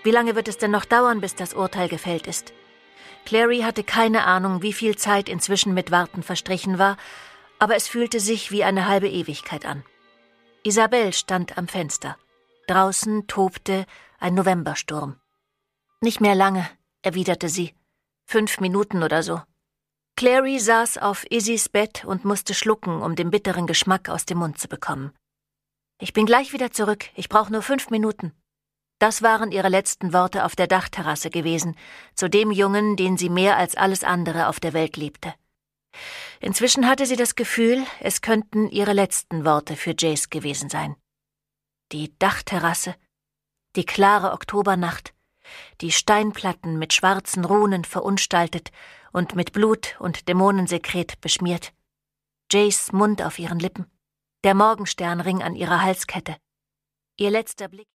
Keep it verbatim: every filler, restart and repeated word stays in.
Wie lange wird es denn noch dauern, bis das Urteil gefällt ist? Clary hatte keine Ahnung, wie viel Zeit inzwischen mit Warten verstrichen war, aber es fühlte sich wie eine halbe Ewigkeit an. Isabelle stand am Fenster. Draußen tobte ein Novembersturm. »Nicht mehr lange«, erwiderte sie. »Fünf Minuten oder so.« Clary saß auf Izzys Bett und musste schlucken, um den bitteren Geschmack aus dem Mund zu bekommen. »Ich bin gleich wieder zurück. Ich brauche nur fünf Minuten.« Das waren ihre letzten Worte auf der Dachterrasse gewesen, zu dem Jungen, den sie mehr als alles andere auf der Welt liebte. Inzwischen hatte sie das Gefühl, es könnten ihre letzten Worte für Jace gewesen sein. Die Dachterrasse, die klare Oktobernacht, die Steinplatten mit schwarzen Runen verunstaltet und mit Blut und Dämonensekret beschmiert, Jaces Mund auf ihren Lippen, der Morgensternring an ihrer Halskette, ihr letzter Blick